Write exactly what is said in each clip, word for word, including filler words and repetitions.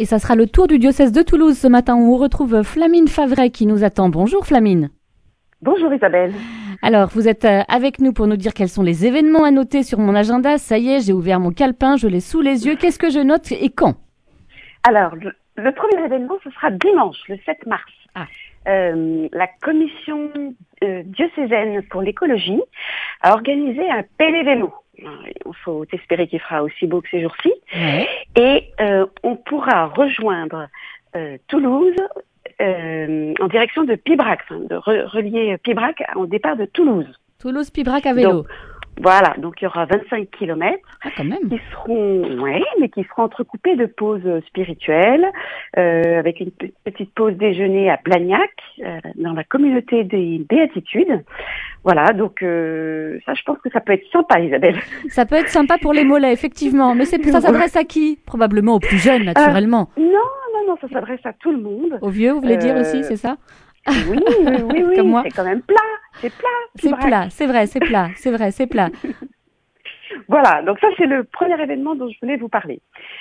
Et ça sera le tour du diocèse de Toulouse ce matin où on retrouve Flamine Favret qui nous attend. Bonjour Flamine. Bonjour Isabelle. Alors, vous êtes avec nous pour nous dire quels sont les événements à noter sur mon agenda. Ça y est, j'ai ouvert mon calepin, je l'ai sous les yeux. Qu'est-ce que je note et quand? Alors, le, le premier événement, ce sera dimanche, le sept mars. Ah. Euh, la commission euh, diocésaine pour l'écologie a organisé un pélévélo. Il faut espérer qu'il fera aussi beau que ces jours-ci. Ouais. Et euh, on pourra rejoindre euh, Toulouse euh, en direction de Pibrac, enfin, de re- relier Pibrac au départ de Toulouse. Toulouse-Pibrac à vélo. Donc, voilà, donc il y aura vingt-cinq kilomètres Ah, quand même. qui seront, ouais, mais qui seront entrecoupés de pauses spirituelles, euh, avec une p- petite pause déjeuner à Blagnac, euh, dans la communauté des Béatitudes. Voilà, donc euh, ça, je pense que ça peut être sympa, Isabelle. Ça peut être sympa pour les mollets, effectivement. Mais c'est, ça s'adresse à qui? Probablement aux plus jeunes, naturellement. Euh, non, non, non, ça s'adresse à tout le monde. Aux vieux, vous voulez dire Euh, aussi, c'est ça? Oui, oui, oui, oui, Comme moi. c'est quand même plat, c'est plat. C'est Pibrac. plat, c'est vrai, c'est plat, c'est vrai, c'est plat. Voilà, donc ça c'est le premier événement dont je voulais vous parler.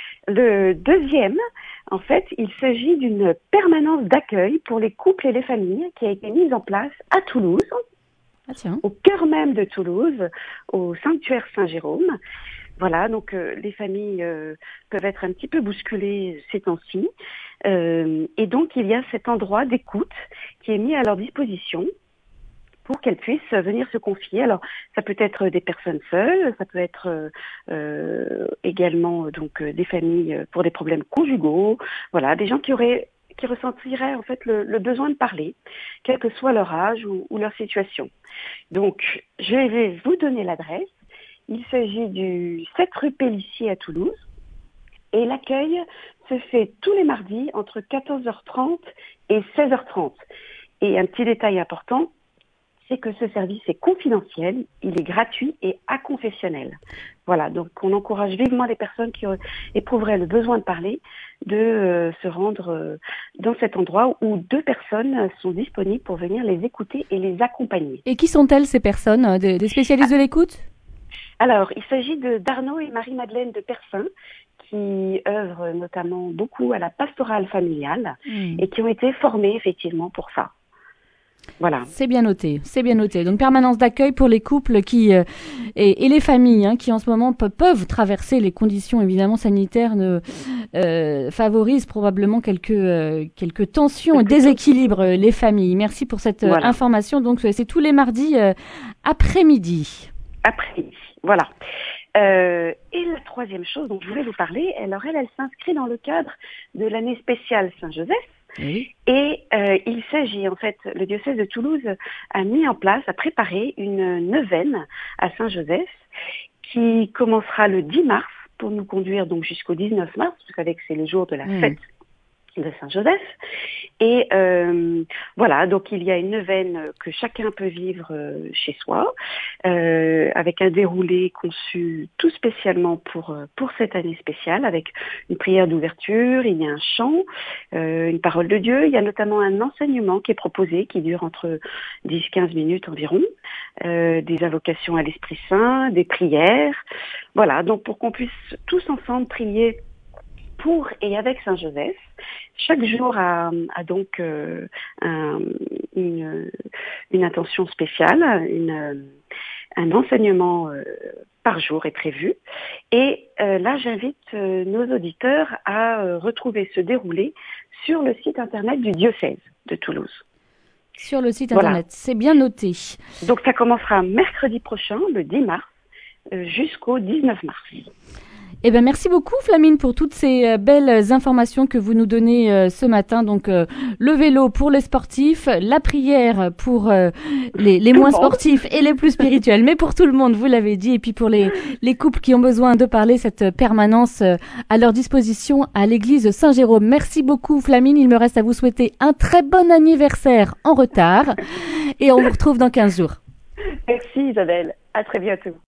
Le deuxième, en fait, il s'agit d'une permanence d'accueil pour les couples et les familles qui a été mise en place à Toulouse, Ah tiens. au cœur même de Toulouse, au sanctuaire Saint-Jérôme. Voilà, donc euh, les familles euh, peuvent être un petit peu bousculées ces temps-ci. Euh, et donc il y a cet endroit d'écoute qui est mis à leur disposition pour qu'elles puissent venir se confier. Alors, ça peut être des personnes seules, ça peut être euh, euh, également donc euh, des familles pour des problèmes conjugaux. Voilà, des gens qui auraient, qui ressentiraient en fait le, le besoin de parler, quel que soit leur âge ou, ou leur situation. Donc, je vais vous donner l'adresse. Il s'agit du sept rue Pélissier à Toulouse. Et l'accueil se fait tous les mardis entre quatorze heures trente et seize heures trente. Et un petit détail important, c'est que ce service est confidentiel, il est gratuit et aconfessionnel. Voilà, donc on encourage vivement les personnes qui éprouveraient le besoin de parler de euh, se rendre euh, dans cet endroit où deux personnes sont disponibles pour venir les écouter et les accompagner. Et qui sont-elles, ces personnes, euh, des, des spécialistes de l'écoute? Alors, il s'agit de d'Arnaud et Marie-Madeleine de Persin, qui œuvrent notamment beaucoup à la pastorale familiale Mmh. et qui ont été formés effectivement pour ça. Voilà. C'est bien noté, c'est bien noté. Donc permanence d'accueil pour les couples qui euh, et, et les familles hein, qui en ce moment pe- peuvent traverser les conditions évidemment sanitaires ne euh, favorisent probablement quelques euh, quelques tensions et déséquilibrent euh, les familles. Merci pour cette euh, Voilà. information. Donc c'est tous les mardis euh, après-midi. Après-midi, voilà. Euh, et la troisième chose dont je voulais vous parler, alors elle, elle s'inscrit dans le cadre de l'année spéciale Saint-Joseph. Oui. Et euh, il s'agit, en fait, le diocèse de Toulouse a mis en place, a préparé une neuvaine à Saint-Joseph qui commencera le dix mars pour nous conduire donc jusqu'au dix-neuf mars. Vous savez que c'est le jour de la Mmh. fête de Saint-Joseph. Et euh, voilà, donc il y a une neuvaine que chacun peut vivre euh, chez soi, euh, avec un déroulé conçu tout spécialement pour euh, pour cette année spéciale, avec une prière d'ouverture, il y a un chant, euh, une parole de Dieu, il y a notamment un enseignement qui est proposé, qui dure entre dix à quinze minutes environ, euh, des invocations à l'Esprit Saint, des prières, voilà, donc pour qu'on puisse tous ensemble prier pour et avec Saint-Joseph. Chaque jour a, a donc euh, un, une, une intention spéciale, une, un enseignement euh, par jour est prévu. Et euh, là, j'invite euh, nos auditeurs à euh, retrouver ce déroulé sur le site internet du diocèse de Toulouse. Sur le site Voilà. internet, c'est bien noté. Donc ça commencera mercredi prochain, le dix mars, euh, jusqu'au dix-neuf mars. Eh ben merci beaucoup Flamine pour toutes ces euh, belles informations que vous nous donnez euh, ce matin. Donc euh, le vélo pour les sportifs, la prière pour euh, les, les moins sportifs et les plus spirituels, mais pour tout le monde, vous l'avez dit. Et puis pour les, les couples qui ont besoin de parler, cette permanence euh, à leur disposition à l'église Saint-Jérôme. Merci beaucoup Flamine, il me reste à vous souhaiter un très bon anniversaire en retard et on vous retrouve dans quinze jours. Merci Isabelle, à très bientôt.